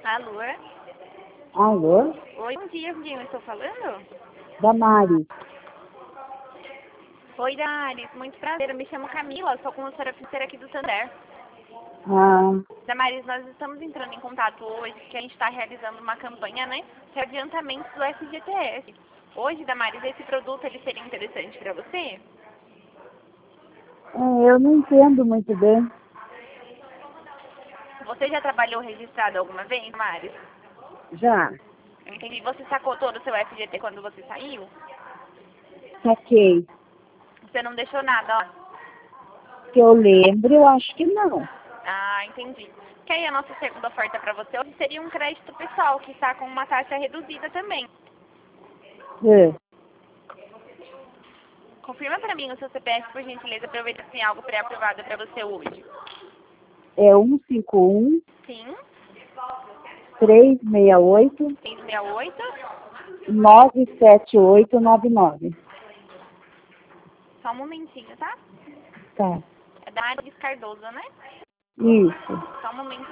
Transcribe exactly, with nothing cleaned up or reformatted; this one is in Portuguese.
Alô? Alô? Oi, bom dia, com quem eu estou falando? Damares. Oi, Damares, muito prazer, eu me chamo Camila, sou consultora financeira aqui do Santander. Ah, Damares, nós estamos entrando em contato hoje, porque a gente está realizando uma campanha, né, de adiantamento do F G T S. Hoje, Damares, esse produto, ele seria interessante para você? é, eu não entendo muito bem. Você já trabalhou registrado alguma vez, Damares? Já. Entendi. Você sacou todo o seu F G T quando você saiu? Saquei. Você não deixou nada, ó. Que eu lembro, eu acho que não. Ah, entendi. Que aí a nossa segunda oferta para você hoje seria um crédito pessoal, que está com uma taxa reduzida também. É, Confirma para mim o seu C P F, por gentileza, para eu ver se tem algo pré-aprovado para você hoje. é um cinco um, Sim, três seis oito, seis seis oito. nove sete oito nove nove. Só um momentinho, tá? Tá. É da Maris Cardoso, né? Isso. Só um momentinho.